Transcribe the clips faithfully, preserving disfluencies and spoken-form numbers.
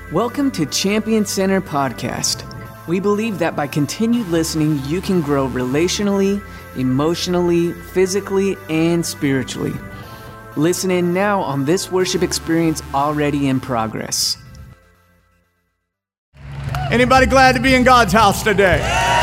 Welcome to Champion Center Podcast. We believe that by continued listening, you can grow relationally, emotionally, physically, and spiritually. Listen in now on this worship experience already in progress. Anybody glad to be in God's house today?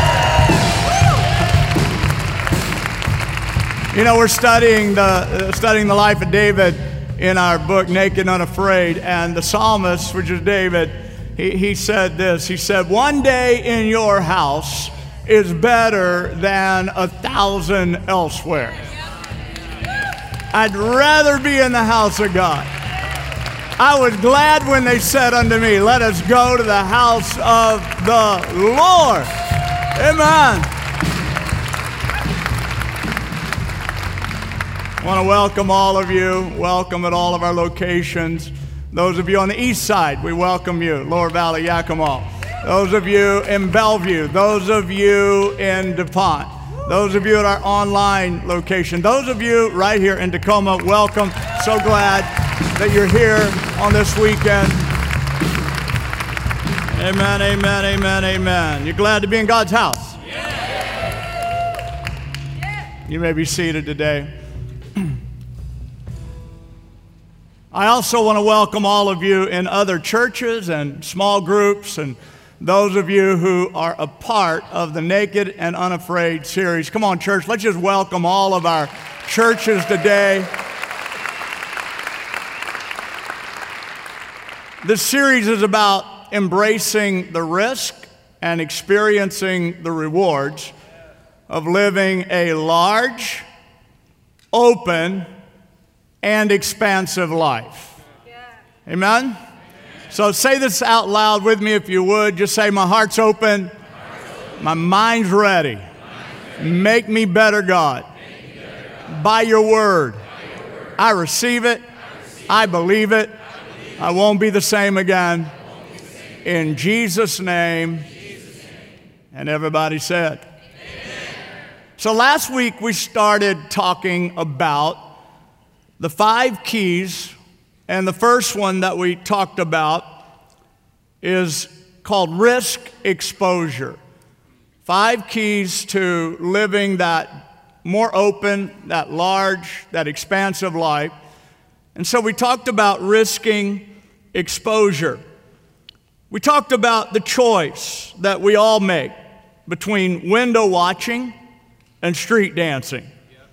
You know, we're studying the uh, studying the life of David in our book, Naked and Unafraid, and the psalmist, which is David, he, he said this. He said, one day in your house is better than a thousand elsewhere. I'd rather be in the house of God. I was glad when they said unto me, let us go to the house of the Lord. Amen. I want to welcome all of you. Welcome at all of our locations. Those of you on the east side, we welcome you. Lower Valley, Yakima. Those of you in Bellevue. Those of you in DuPont. Those of you at our online location. Those of you right here in Tacoma, welcome. So glad that you're here on this weekend. Amen, amen, amen, amen. You're glad to be in God's house? Yeah. You may be seated today. I also want to welcome all of you in other churches and small groups and those of you who are a part of the Naked and Unafraid series. Come on, church, let's just welcome all of our churches today. This series is about embracing the risk and experiencing the rewards of living a large, open, and expansive life. Yeah. Amen? Amen? So say this out loud with me if you would. Just say, my heart's open. My, heart's open. My mind's ready. My mind's ready. Make me better, God. Me better, God. By your word. By your word. I receive it. I, receive I believe it. I, believe I won't be the same again. The same. In Jesus' name. Jesus' name. And everybody said. Amen. So last week we started talking about the five keys, and the first one that we talked about is called risk exposure. Five keys to living that more open, that large, that expansive life. And so we talked about risking exposure. We talked about the choice that we all make between window watching and street dancing.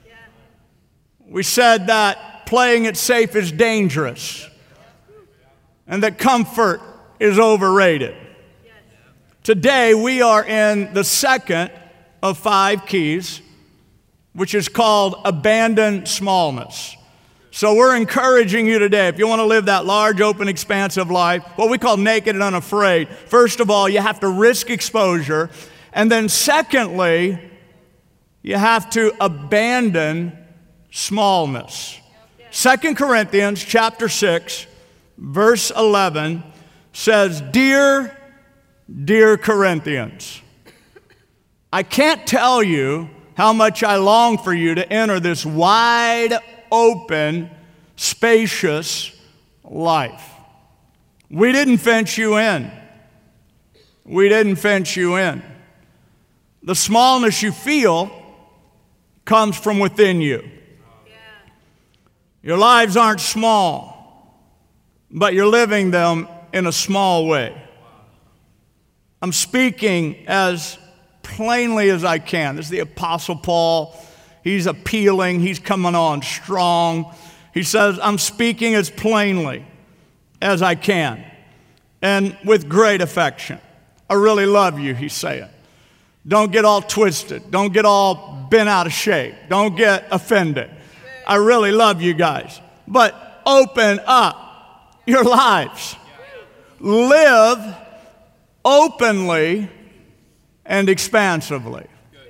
We said that playing it safe is dangerous, and that comfort is overrated. Today, we are in the second of five keys, which is called abandon smallness. So we're encouraging you today, if you want to live that large, open, expansive life, what we call naked and unafraid, first of all, you have to risk exposure, and then secondly, you have to abandon smallness. Second Corinthians chapter six, verse eleven says, Dear, dear Corinthians, I can't tell you how much I long for you to enter this wide open, spacious life. We didn't fence you in. We didn't fence you in. The smallness you feel comes from within you. Your lives aren't small, but you're living them in a small way. I'm speaking as plainly as I can. This is the Apostle Paul. He's appealing. He's coming on strong. He says, I'm speaking as plainly as I can and with great affection. I really love you, he's saying. Don't get all twisted. Don't get all bent out of shape. Don't get offended. I really love you guys, but open up your lives. Live openly and expansively.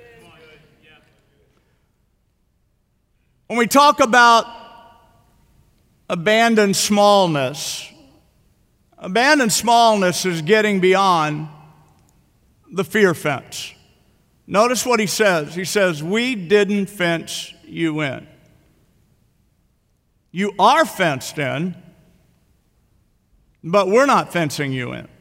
When we talk about abandoned smallness, abandoned smallness is getting beyond the fear fence. Notice what he says. He says, we didn't fence you in. You are fenced in, but we're not fencing you in.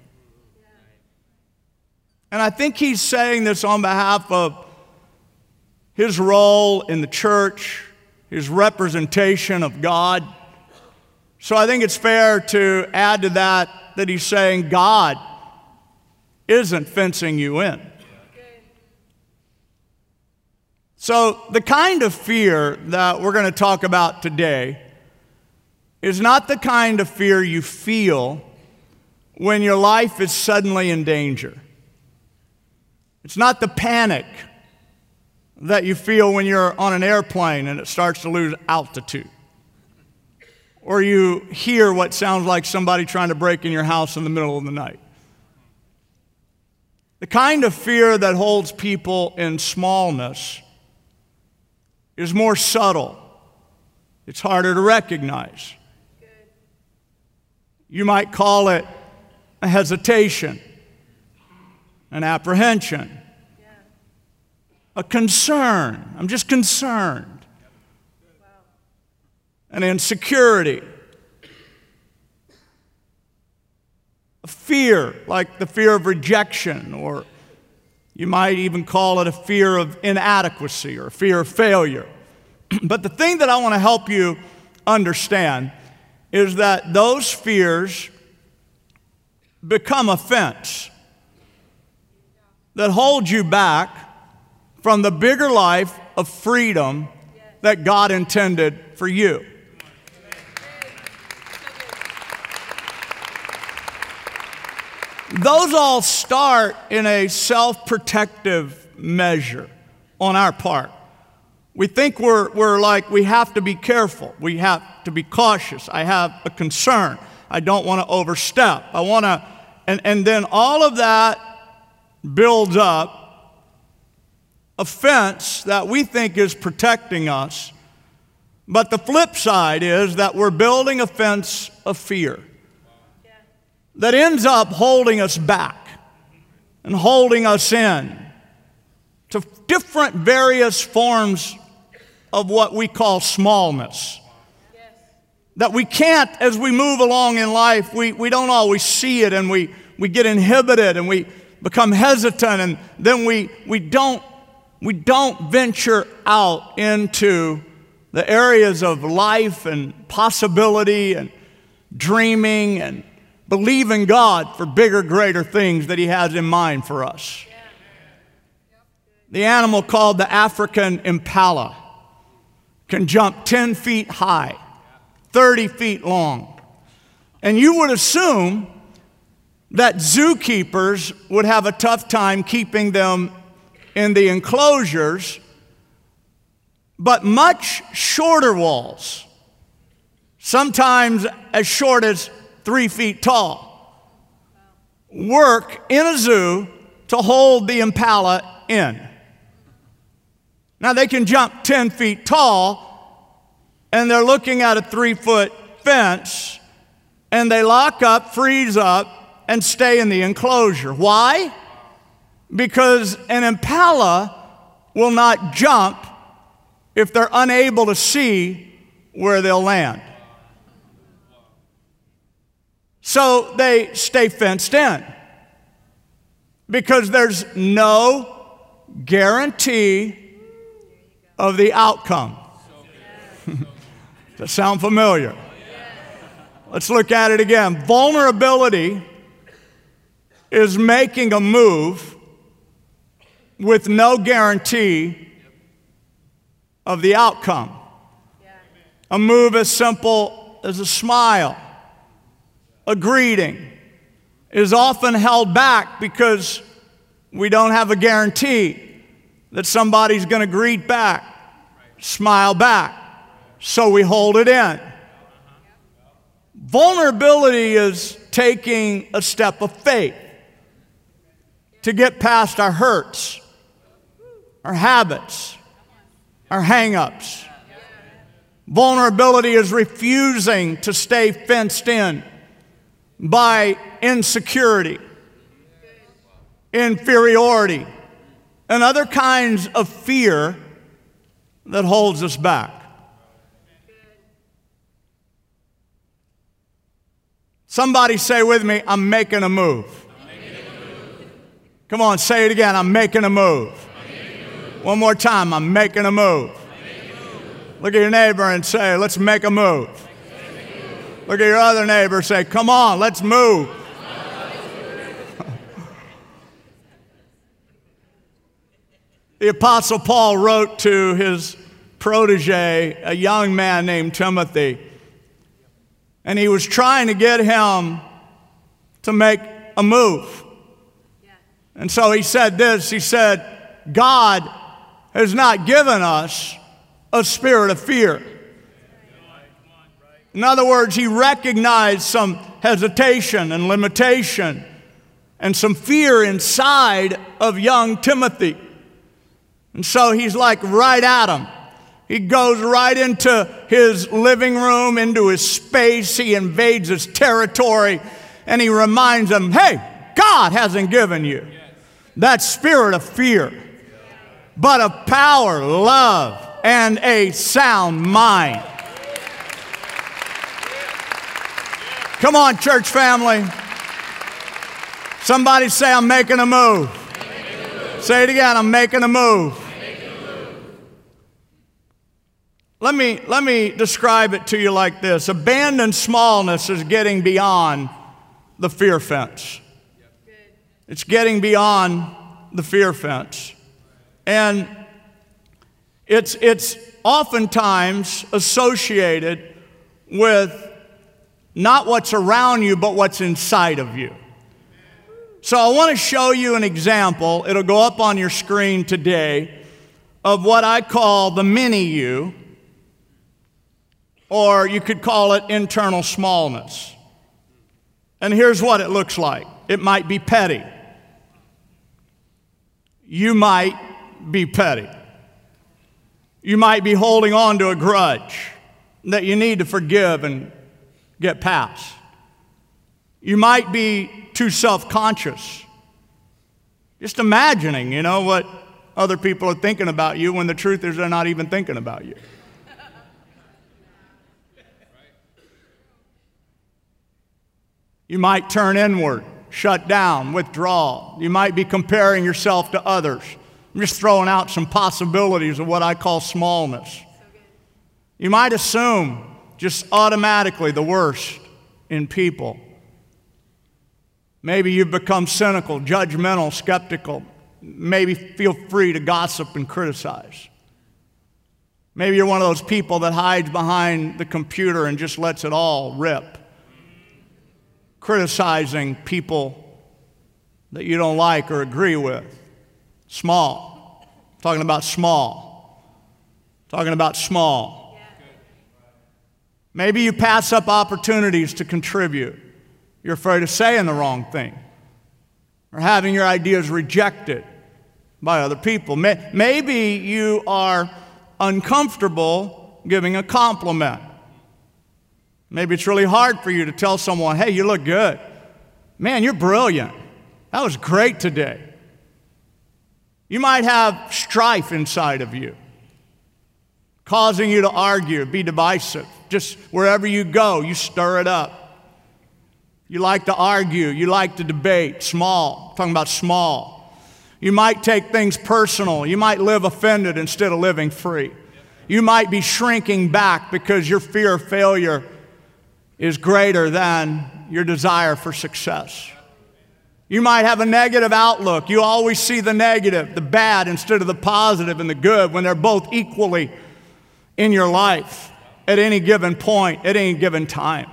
And I think he's saying this on behalf of his role in the church, his representation of God. So I think it's fair to add to that that he's saying God isn't fencing you in. So the kind of fear that we're going to talk about today is not the kind of fear you feel when your life is suddenly in danger. It's not the panic that you feel when you're on an airplane and it starts to lose altitude, or you hear what sounds like somebody trying to break in your house in the middle of the night. The kind of fear that holds people in smallness is more subtle. It's harder to recognize. You might call it a hesitation, an apprehension, a concern. I'm just concerned. An insecurity. A fear, like the fear of rejection, or you might even call it a fear of inadequacy or a fear of failure. But the thing that I want to help you understand is that those fears become a fence that holds you back from the bigger life of freedom that God intended for you. Those all start in a self-protective measure on our part. We think we're, we're like, we have to be careful. We have to be cautious. I have a concern. I don't want to overstep. I want to, and, and then all of that builds up a fence that we think is protecting us. But the flip side is that we're building a fence of fear that ends up holding us back and holding us in to different various forms of what we call smallness. Yes. That we can't, as we move along in life, we, we don't always see it, and we, we get inhibited and we become hesitant, and then we, we, don't, we don't venture out into the areas of life and possibility and dreaming and believing God for bigger, greater things that He has in mind for us. The animal called the African impala can jump ten feet high, thirty feet long. And you would assume that zookeepers would have a tough time keeping them in the enclosures, but much shorter walls, sometimes as short as three feet tall, work in a zoo to hold the impala in. Now they can jump ten feet tall, and they're looking at a three-foot fence, and they lock up, freeze up, and stay in the enclosure. Why? Because an impala will not jump if they're unable to see where they'll land. So they stay fenced in because there's no guarantee of the outcome. Does that sound familiar? Let's look at it again. Vulnerability is making a move with no guarantee of the outcome. A move as simple as a smile, a greeting, is often held back because we don't have a guarantee that somebody's going to greet back, smile back, so we hold it in. Vulnerability is taking a step of faith to get past our hurts, our habits, our hang-ups. Vulnerability is refusing to stay fenced in by insecurity, inferiority, and other kinds of fear that holds us back. Somebody say with me, I'm making a move. I'm making a move. Come on, say it again, I'm making a move. I'm making a move. One more time, I'm making a move. I'm making a move. Look at your neighbor and say, let's make a move. Look at your other neighbor and say, come on, let's move. The Apostle Paul wrote to his protege, a young man named Timothy, and he was trying to get him to make a move. And so he said this, he said, God has not given us a spirit of fear. In other words, he recognized some hesitation and limitation and some fear inside of young Timothy. And so he's like right at him. He goes right into his living room, into his space. He invades his territory, and he reminds him, hey, God hasn't given you that spirit of fear, but of power, love, and a sound mind. Come on, church family. Somebody say, I'm making a move. Say it again, I'm making a move. Let me, let me describe it to you like this. Abandoned smallness is getting beyond the fear fence. It's getting beyond the fear fence. And it's, it's oftentimes associated with not what's around you, but what's inside of you. So I want to show you an example. It'll go up on your screen today of what I call the mini you, or you could call it internal smallness. And here's what it looks like. It might be petty. You might be petty. You might be holding on to a grudge that you need to forgive and get past. You might be too self-conscious. Just imagining, you know, what other people are thinking about you when the truth is they're not even thinking about you. You might turn inward, shut down, withdraw. You might be comparing yourself to others. I'm just throwing out some possibilities of what I call smallness. You might assume just automatically the worst in people. Maybe you've become cynical, judgmental, skeptical. Maybe feel free to gossip and criticize. Maybe you're one of those people that hides behind the computer and just lets it all rip, criticizing people that you don't like or agree with. Small. I'm talking about small. I'm talking about small. Maybe you pass up opportunities to contribute. You're afraid of saying the wrong thing or having your ideas rejected by other people. Maybe you are uncomfortable giving a compliment. Maybe it's really hard for you to tell someone, hey, you look good. Man, you're brilliant. That was great today. You might have strife inside of you, causing you to argue, be divisive. Just wherever you go, you stir it up. You like to argue. You like to debate. Small. I'm talking about small. You might take things personal. You might live offended instead of living free. You might be shrinking back because your fear of failure is greater than your desire for success. You might have a negative outlook. You always see the negative, the bad, instead of the positive and the good when they're both equally in your life at any given point, at any given time.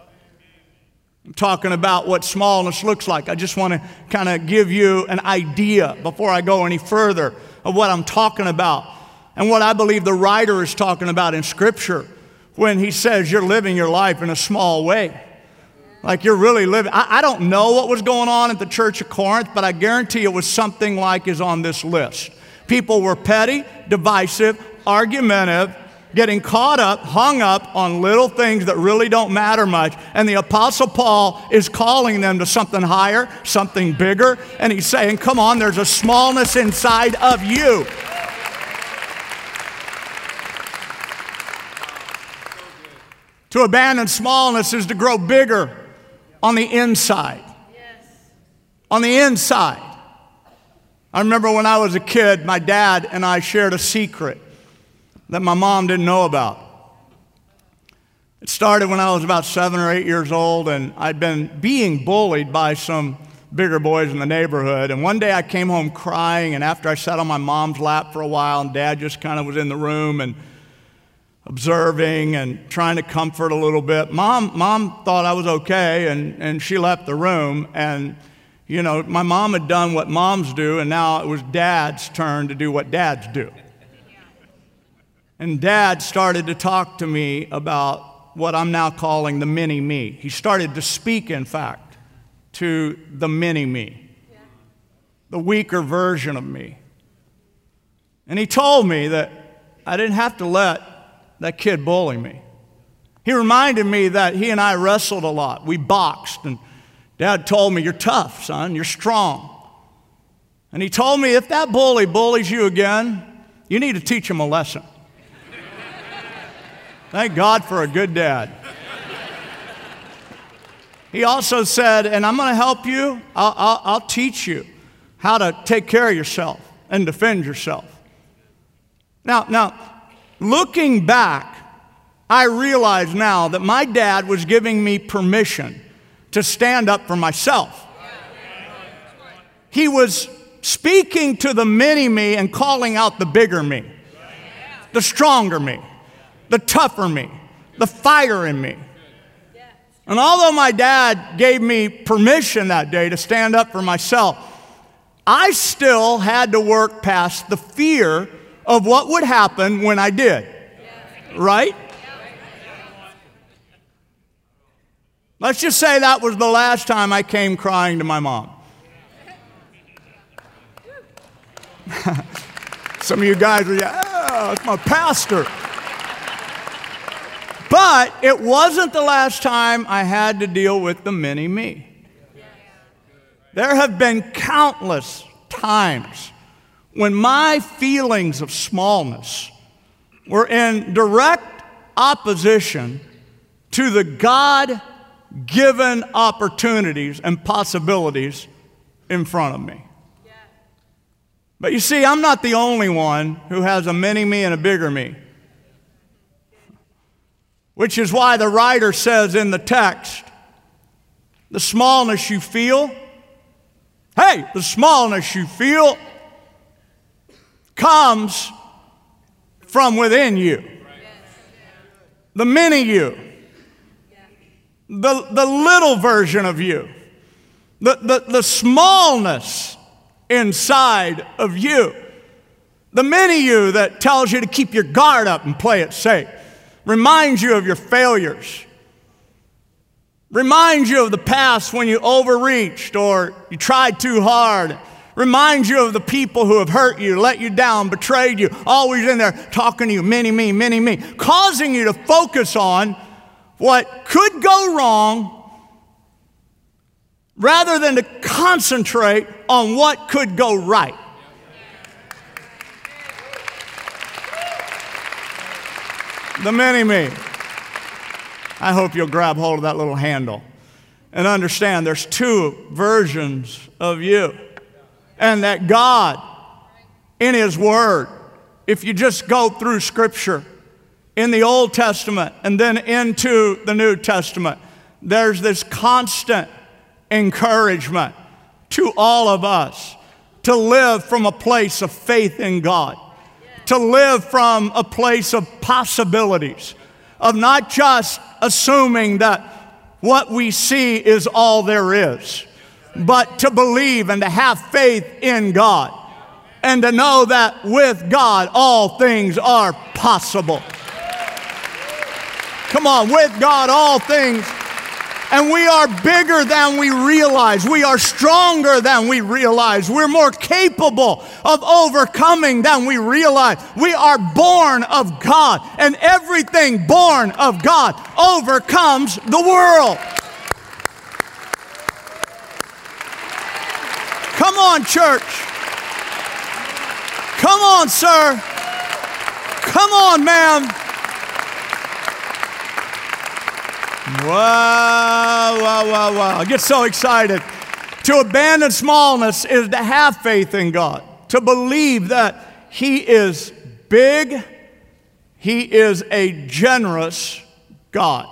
I'm talking about what smallness looks like. I just want to kind of give you an idea before I go any further of what I'm talking about and what I believe the writer is talking about in Scripture when he says you're living your life in a small way. Like you're really living. I, I don't know what was going on at the church of Corinth, but I guarantee it was something like is on this list. People were petty, divisive, argumentative, getting caught up, hung up on little things that really don't matter much. And the Apostle Paul is calling them to something higher, something bigger. And he's saying, come on, there's a smallness inside of you. To abandon smallness is to grow bigger on the inside. Yes. On the inside. I remember when I was a kid, my dad and I shared a secret that my mom didn't know about. It started when I was about seven or eight years old, and I'd been being bullied by some bigger boys in the neighborhood. And one day I came home crying, and after I sat on my mom's lap for a while, and Dad just kind of was in the room and observing and trying to comfort a little bit. Mom, mom thought I was okay, and, and she left the room. And, you know, my mom had done what moms do, and now it was Dad's turn to do what dads do. And Dad started to talk to me about what I'm now calling the mini-me. He started to speak, in fact, to the mini-me, the weaker version of me. And he told me that I didn't have to let that kid bully me. He reminded me that he and I wrestled a lot. We boxed, and Dad told me, "You're tough, son. You're strong." And he told me, if that bully bullies you again, you need to teach him a lesson. Thank God for a good dad. He also said, and I'm going to help you. I'll, I'll, I'll teach you how to take care of yourself and defend yourself. Now, now, looking back, I realize now that my dad was giving me permission to stand up for myself. He was speaking to the mini-me and calling out the bigger me, the stronger me, the tougher me, the fire in me. And although my dad gave me permission that day to stand up for myself, I still had to work past the fear of what would happen when I did. Right? Let's just say that was the last time I came crying to my mom. Some of you guys are, yeah, it's my pastor. But it wasn't the last time I had to deal with the mini-me. There have been countless times when my feelings of smallness were in direct opposition to the God-given opportunities and possibilities in front of me. But you see, I'm not the only one who has a mini-me and a bigger me. Which is why the writer says in the text, the smallness you feel, hey, the smallness you feel comes from within you. The mini you, the, the little version of you, the, the, the smallness inside of you, the mini you that tells you to keep your guard up and play it safe. Reminds you of your failures. Reminds you of the past when you overreached or you tried too hard. Reminds you of the people who have hurt you, let you down, betrayed you, always in there talking to you, mini-me, mini-me, causing you to focus on what could go wrong rather than to concentrate on what could go right. The mini-me. I hope you'll grab hold of that little handle and understand there's two versions of you. And that God, in His Word, if you just go through Scripture, in the Old Testament and then into the New Testament, there's this constant encouragement to all of us to live from a place of faith in God. To live from a place of possibilities, of not just assuming that what we see is all there is, but to believe and to have faith in God, and to know that with God all things are possible. Come on, with God all things. And we are bigger than we realize. We are stronger than we realize. We're more capable of overcoming than we realize. We are born of God, and everything born of God overcomes the world. Come on, church. Come on, sir. Come on, ma'am. Wow, wow, wow, wow. I get so excited. To abandon smallness is to have faith in God, to believe that He is big, He is a generous God.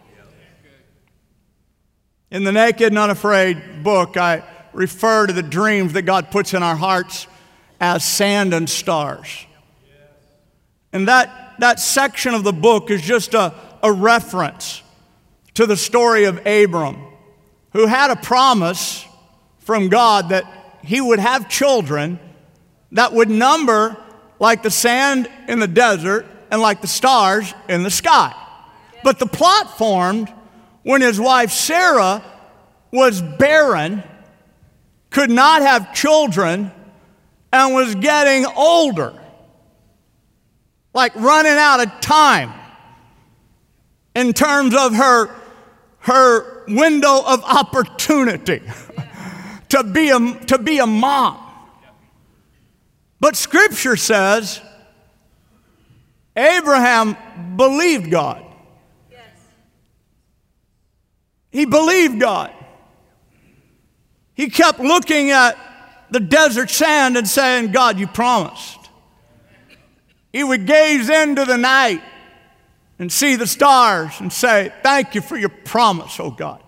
In the Naked and Unafraid book, I refer to the dreams that God puts in our hearts as sand and stars. And that, that section of the book is just a, a reference to the story of Abram, who had a promise from God that he would have children that would number like the sand in the desert and like the stars in the sky. But the plot formed when his wife Sarah was barren, could not have children, and was getting older, like running out of time in terms of her, her window of opportunity to be a, to be a mom. But Scripture says Abraham believed God. He believed God. He kept looking at the desert sand and saying, God, you promised. He would gaze into the night and see the stars and say, thank you for your promise, oh God.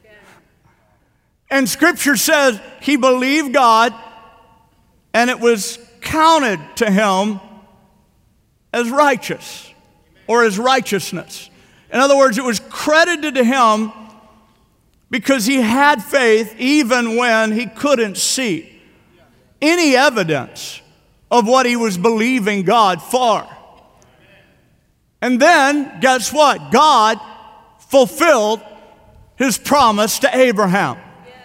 And Scripture says he believed God, and it was counted to him as righteous, or as righteousness. In other words, it was credited to him because he had faith even when he couldn't see any evidence of what he was believing God for. And then, guess what? God fulfilled His promise to Abraham.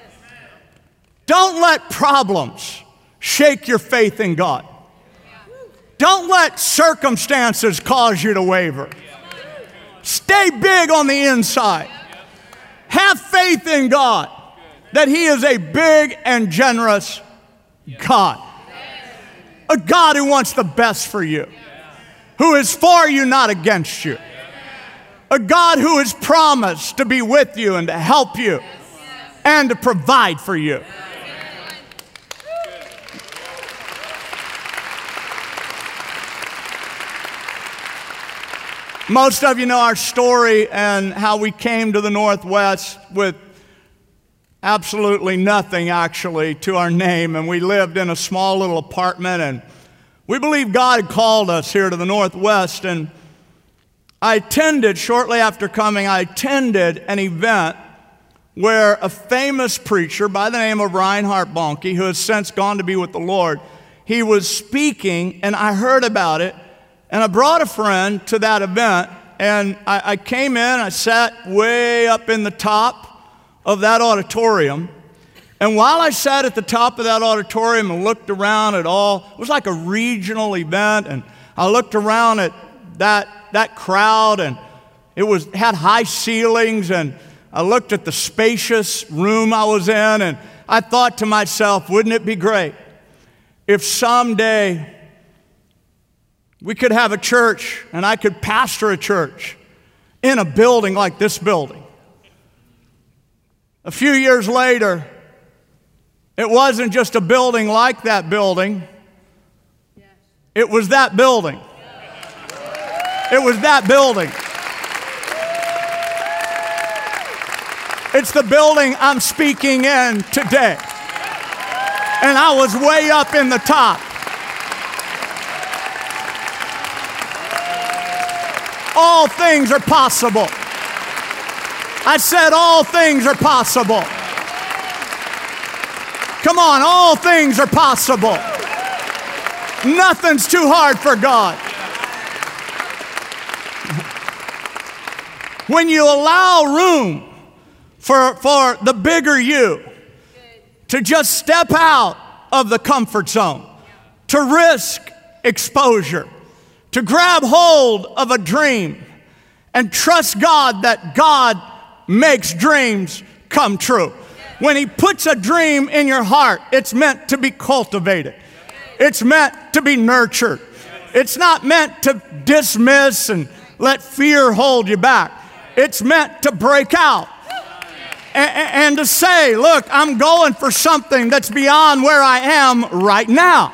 Don't let problems shake your faith in God. Don't let circumstances cause you to waver. Stay big on the inside. Have faith in God that He is a big and generous God. A God who wants the best for you, who is for you, not against you. A God who has promised to be with you and to help you and to provide for you. Most of you know our story and how we came to the Northwest with absolutely nothing, actually, to our name. And we lived in a small little apartment, and we believe God had called us here to the Northwest. And I attended, shortly after coming, I attended an event where a famous preacher by the name of Reinhard Bonnke, who has since gone to be with the Lord, he was speaking, and I heard about it. And I brought a friend to that event, and I, I came in, I sat way up in the top of that auditorium. And while I sat at the top of that auditorium and looked around at all, it was like a regional event, and I looked around at that, that crowd, and it was had high ceilings, and I looked at the spacious room I was in, and I thought to myself, wouldn't it be great if someday we could have a church, and I could pastor a church in a building like this building. A few years later, it wasn't just a building like that building. It was that building. It was that building. It's the building I'm speaking in today. And I was way up in the top. All things are possible. I said all things are possible. Come on, all things are possible. Nothing's too hard for God. When you allow room for, for the bigger you to just step out of the comfort zone, to risk exposure, to grab hold of a dream and trust God that God makes dreams come true. When He puts a dream in your heart, it's meant to be cultivated. It's meant to be nurtured. It's not meant to dismiss and let fear hold you back. It's meant to break out. And, and to say, look, I'm going for something that's beyond where I am right now.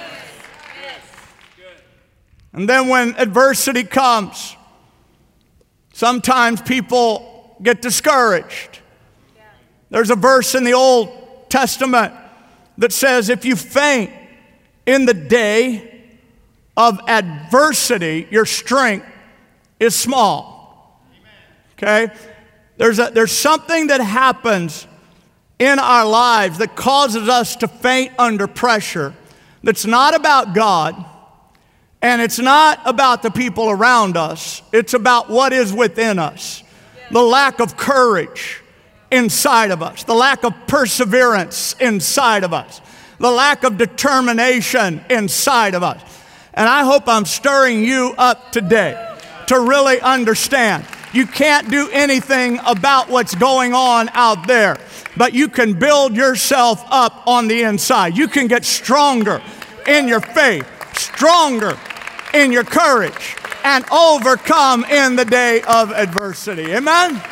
And then when adversity comes, sometimes people get discouraged. There's a verse in the Old Testament that says, if you faint in the day of adversity, your strength is small. Okay? There's, a, there's something that happens in our lives that causes us to faint under pressure that's not about God, and it's not about the people around us. It's about what is within us. The lack of courage inside of us, the lack of perseverance inside of us, the lack of determination inside of us. And I hope I'm stirring you up today to really understand you can't do anything about what's going on out there, but you can build yourself up on the inside. You can get stronger in your faith, stronger in your courage, and overcome in the day of adversity. Amen?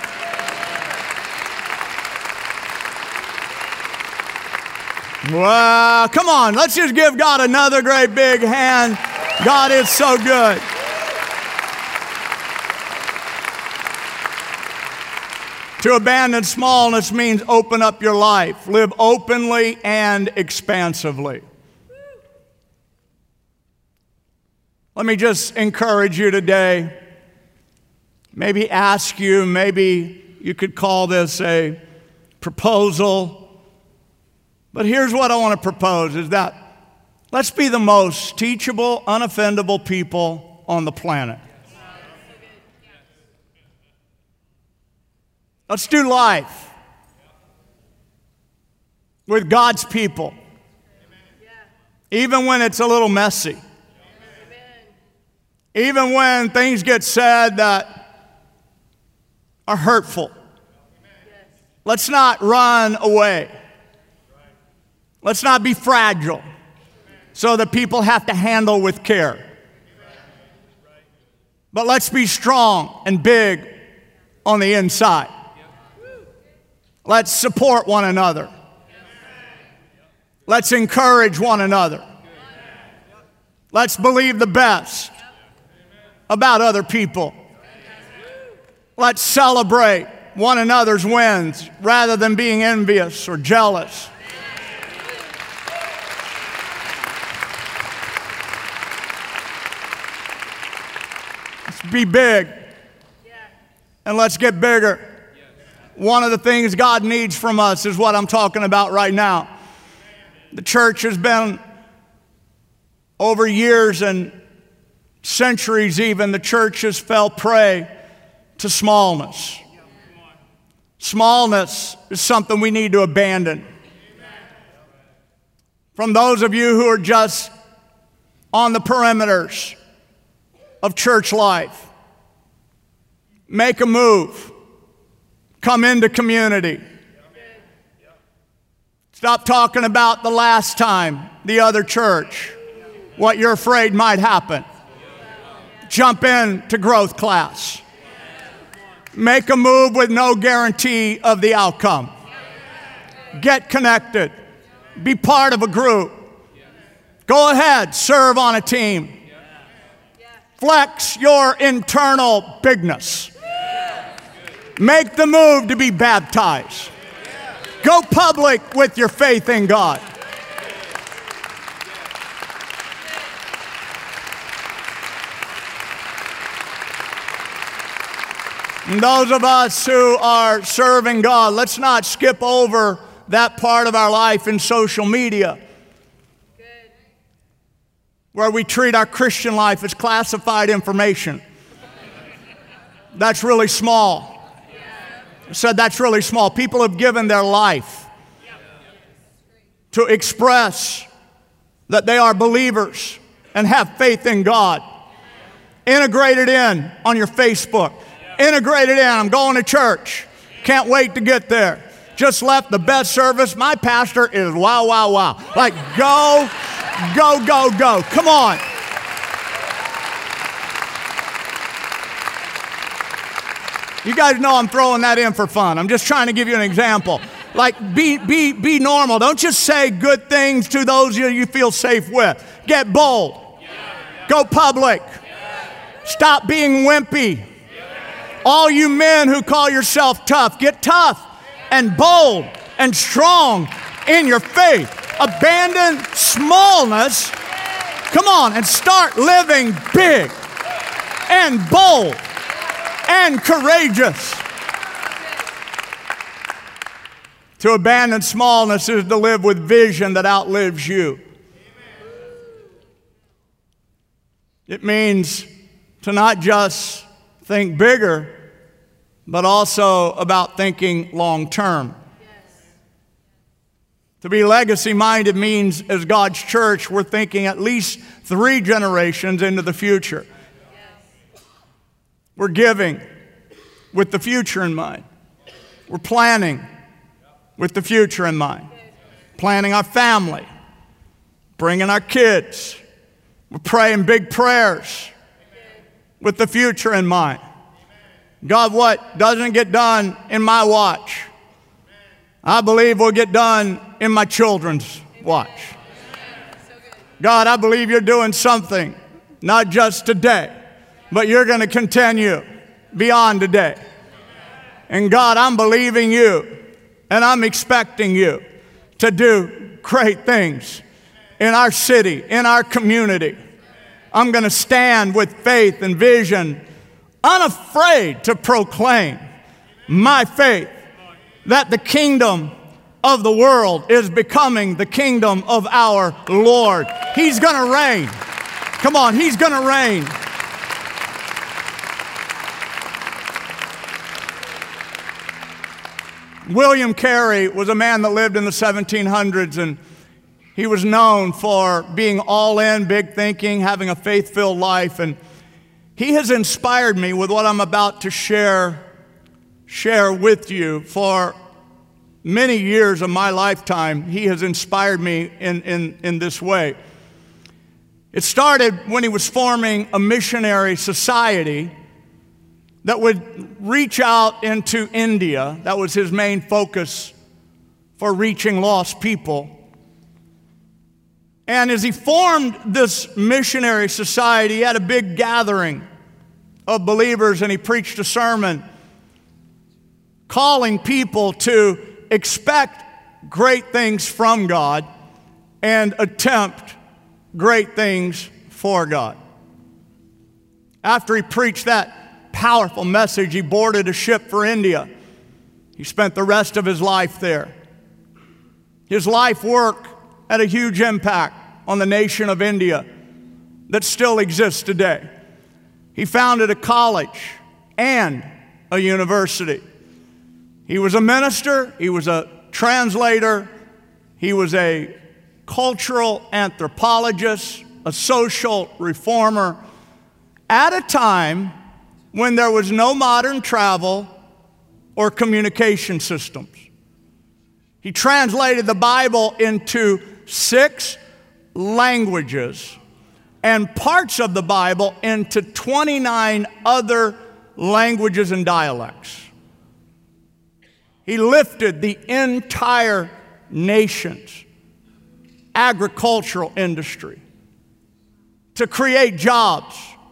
Well, come on, let's just give God another great big hand. God is so good. To abandon smallness means open up your life. Live openly and expansively. Let me just encourage you today. Maybe ask you, maybe you could call this a proposal. But here's what I want to propose is that let's be the most teachable, unoffendable people on the planet. Let's do life with God's people, even when it's a little messy, even when things get said that are hurtful. Let's not run away. Let's not be fragile so that people have to handle with care. But let's be strong and big on the inside. Let's support one another. Let's encourage one another. Let's believe the best about other people. Let's celebrate one another's wins rather than being envious or jealous. Let's be big and let's get bigger. One of the things God needs from us is what I'm talking about right now. The church has been, over years and centuries even, the church has fell prey to smallness. Smallness is something we need to abandon. From those of you who are just on the perimeters of church life, make a move. Come into community. Stop talking about the last time, the other church, what you're afraid might happen. Jump into growth class. Make a move with no guarantee of the outcome. Get connected. Be part of a group. Go ahead, serve on a team. Flex your internal bigness. Make the move to be baptized. Go public with your faith in God. And those of us who are serving God, let's not skip over that part of our life in social media where we treat our Christian life as classified information. That's really small. I said that's really small. People have given their life to express that they are believers and have faith in God. Integrate it in on your Facebook. Integrate it in. I'm going to church. Can't wait to get there. Just left the best service. My pastor is wow, wow, wow. Like go, go, go, go. Come on. You guys know I'm throwing that in for fun. I'm just trying to give you an example. Like, be, be, be normal. Don't just say good things to those you, you feel safe with. Get bold. Go public. Stop being wimpy. All you men who call yourself tough, get tough and bold and strong in your faith. Abandon smallness. Come on, and start living big and bold and courageous. To abandon smallness is to live with vision that outlives you. It means to not just think bigger, but also about thinking long term. To be legacy-minded means, as God's church, we're thinking at least three generations into the future. We're giving with the future in mind. We're planning with the future in mind. Planning our family. Bringing our kids. We're praying big prayers with the future in mind. God, what doesn't get done in my watch, I believe will get done in my children's watch. God, I believe you're doing something, not just today, but you're going to continue beyond today. And God, I'm believing you, and I'm expecting you to do great things in our city, in our community. I'm going to stand with faith and vision, unafraid to proclaim my faith that the kingdom of the world is becoming the kingdom of our Lord. He's going to reign. Come on, He's going to reign. William Carey was a man that lived in the seventeen hundreds, and he was known for being all in, big thinking, having a faith-filled life. And he has inspired me with what I'm about to share, share with you. For many years of my lifetime, he has inspired me in, in, in this way. It started when he was forming a missionary society that would reach out into India. That was his main focus for reaching lost people. And as he formed this missionary society, he had a big gathering of believers, and he preached a sermon calling people to expect great things from God and attempt great things for God. After he preached that powerful message, he boarded a ship for India. He spent the rest of his life there. His life work had a huge impact on the nation of India that still exists today. He founded a college and a university. He was a minister, he was a translator, he was a cultural anthropologist, a social reformer, at a time when there was no modern travel or communication systems. He translated the Bible into six languages and parts of the Bible into twenty-nine other languages and dialects. He lifted the entire nation's agricultural industry to create jobs,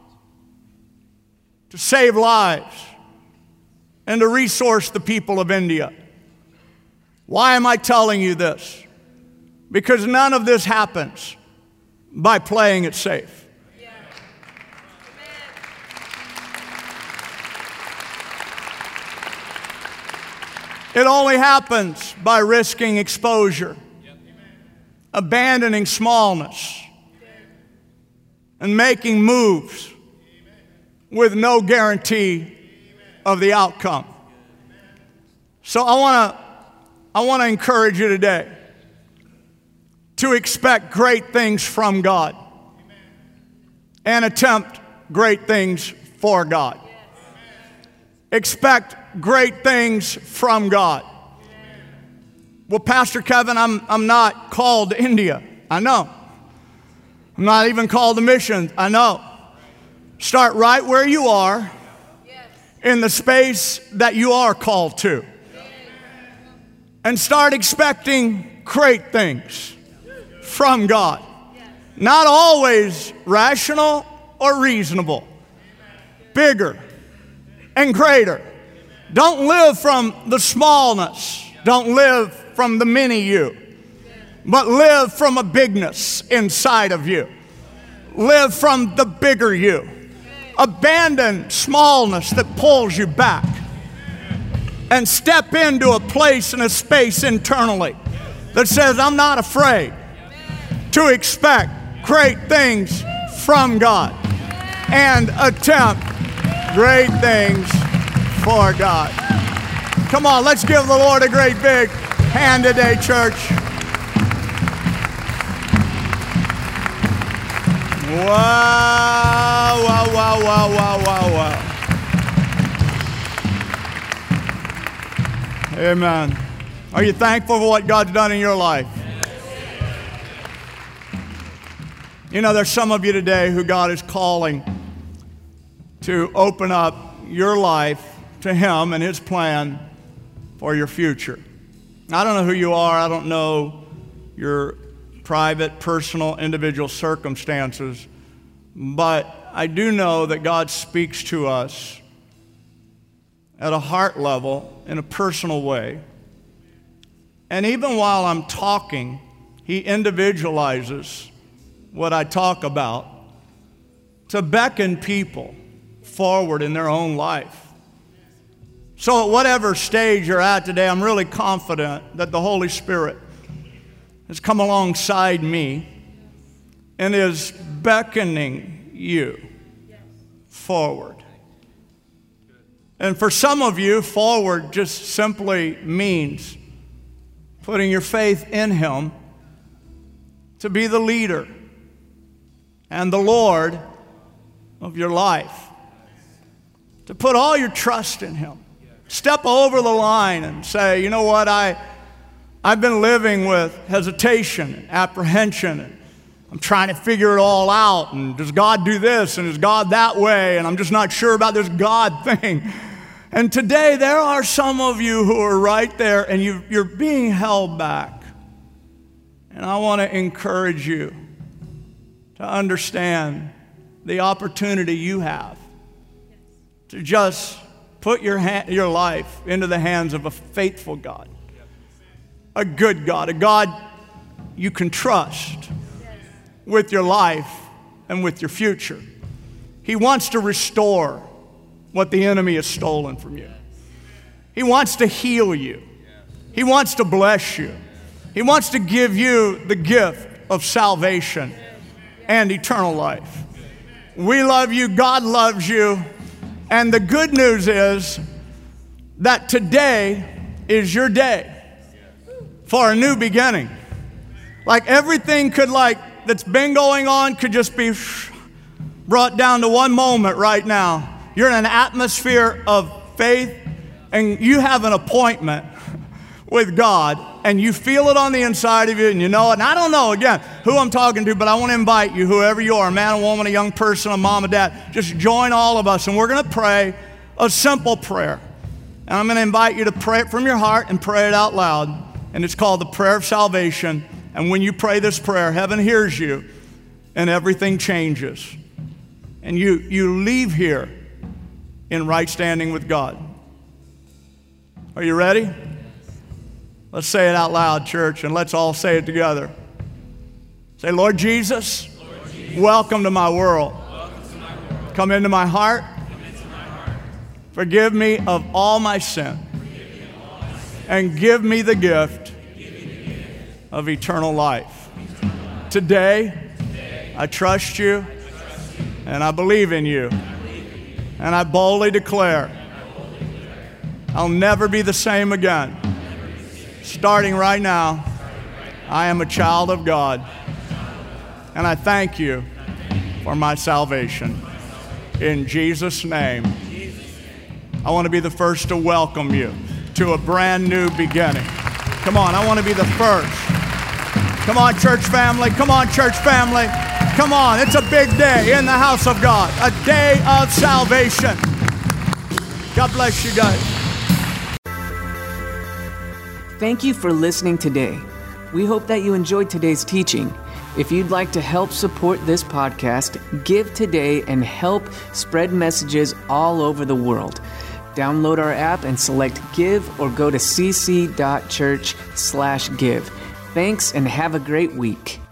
to save lives, and to resource the people of India. Why am I telling you this? Because none of this happens by playing it safe. Yeah. It only happens by risking exposure, yep. Abandoning smallness, and making moves with no guarantee of the outcome. So I want to I want to encourage you today to expect great things from God and attempt great things for God. Expect great things from God. Well, Pastor Kevin, I'm, I'm not called to India. I know. I'm not even called to missions. I know. Start right where you are in the space that you are called to. And start expecting great things from God. Not always rational or reasonable. Bigger and greater. Don't live from the smallness. Don't live from the mini you. But live from a bigness inside of you. Live from the bigger you. Abandon smallness that pulls you back. And step into a place and a space internally that says, I'm not afraid to expect great things from God and attempt great things for God. Come on, let's give the Lord a great big hand today, church. Wow, wow, wow, wow, wow, wow, wow. Amen. Are you thankful for what God's done in your life? You know, there's some of you today who God is calling to open up your life to Him and His plan for your future. I don't know who you are. I don't know your private, personal, individual circumstances, but I do know that God speaks to us at a heart level in a personal way. And even while I'm talking, He individualizes what I talk about to beckon people forward in their own life. So at whatever stage you're at today, I'm really confident that the Holy Spirit has come alongside me and is beckoning you forward. And for some of you, forward just simply means putting your faith in Him to be the leader and the Lord of your life. To put all your trust in Him. Step over the line and say, you know what, I, I've been living with hesitation and apprehension. And I'm trying to figure it all out. And does God do this? And is God that way? And I'm just not sure about this God thing. And today there are some of you who are right there and you, you're being held back. And I want to encourage you to understand the opportunity you have to just put your, hand, your life into the hands of a faithful God, a good God, a God you can trust with your life and with your future. He wants to restore what the enemy has stolen from you. He wants to heal you. He wants to bless you. He wants to give you the gift of salvation and eternal life. We love you. God loves you. And the good news is that today is your day for a new beginning. Like everything could like, that's been going on could just be brought down to one moment right now. You're in an atmosphere of faith and you have an appointment with God and you feel it on the inside of you and you know it. And I don't know, again, who I'm talking to, but I want to invite you, whoever you are, a man, a woman, a young person, a mom, a dad, just join all of us and we're going to pray a simple prayer. And I'm going to invite you to pray it from your heart and pray it out loud. And it's called the prayer of salvation. And when you pray this prayer, heaven hears you and everything changes. And you, you leave here in right standing with God. Are you ready? Let's say it out loud, church, and let's all say it together. Say, Lord Jesus, Lord Jesus, welcome to my world. welcome to my world. Come into my heart. Come into my heart. Forgive me of all my sin. Forgive me of all my sin. And give me the gift Give me the gift of eternal life. of eternal life. Today, Today, I trust you I trust you. and I believe in you. I believe in you. And I boldly declare, I boldly declare, I'll never be the same again. Starting right now, I am a child of God. And I thank you for my salvation. In Jesus' name, I want to be the first to welcome you to a brand new beginning. Come on, I want to be the first. Come on, church family. Come on, church family. Come on, it's a big day in the house of God, a day of salvation. God bless you guys. Thank you for listening today. We hope that you enjoyed today's teaching. If you'd like to help support this podcast, give today and help spread messages all over the world. Download our app and select Give or go to cc.church slash give. Thanks and have a great week.